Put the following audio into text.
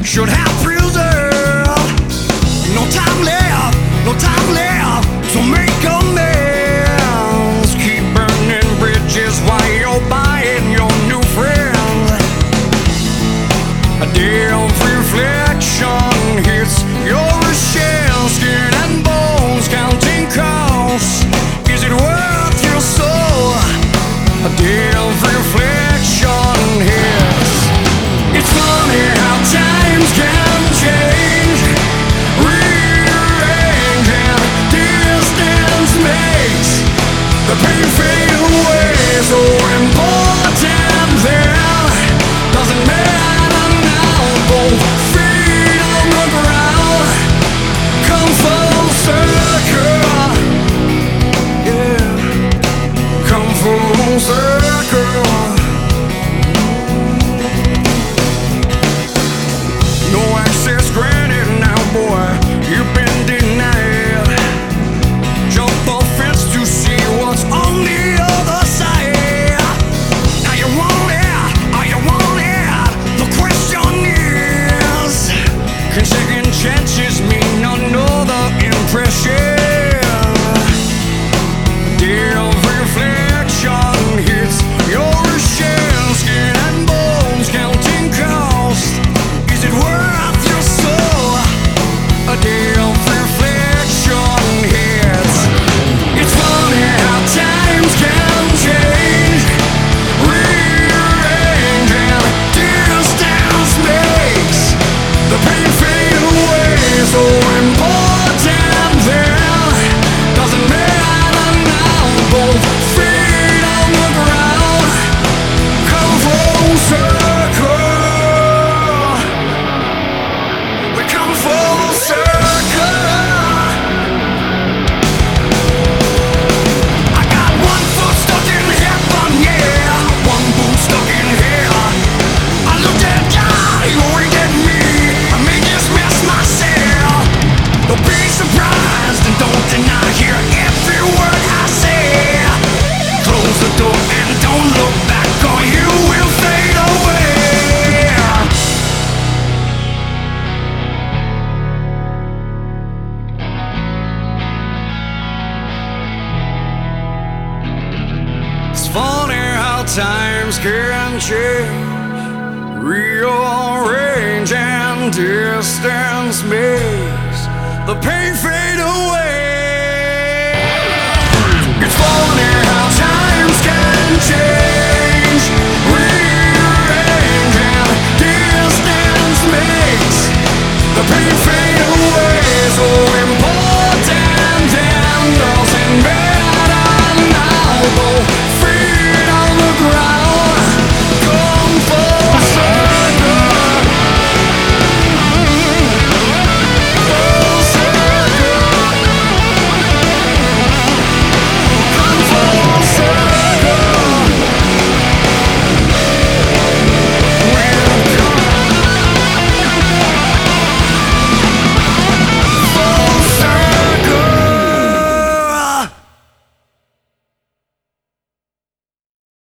should have preserved. No time left, no time left to make amends. Keep burning bridges while you're buying your new friend. A day of reflection hits your shell, skin and bones, counting costs. Is it worth your soul? A day of reflection hits. It's funny how times can change, rearrange, and distance makes the pain fade away. So important then, doesn't matter now. Both feet on the ground, come full circle, yeah, come full circle. No access granted now, boy, you've been denied. Jump the fence to see what's on the other side. Now you want it, are you want it? The question is, can second chances mean another impression? Day of reflection hits your shell, skin and bones, counting cost. Is it worth your soul? A day of reflection hits. It's funny how times can change, rearrange, and distance makes the pain fade away. So important then, doesn't matter now. Both feet on the ground, come full circle. We come full circle. I got one foot stuck in heaven, yeah, one boot stuck in hell. I looked at God, he winked at me. I may just miss myself. Don't be surprised and don't deny. Hear every word I say. Close the door and don't look back, or you will fade away. It's funny how times can change, rearrange, and distance makes the pain fade away. It's funny how times can change.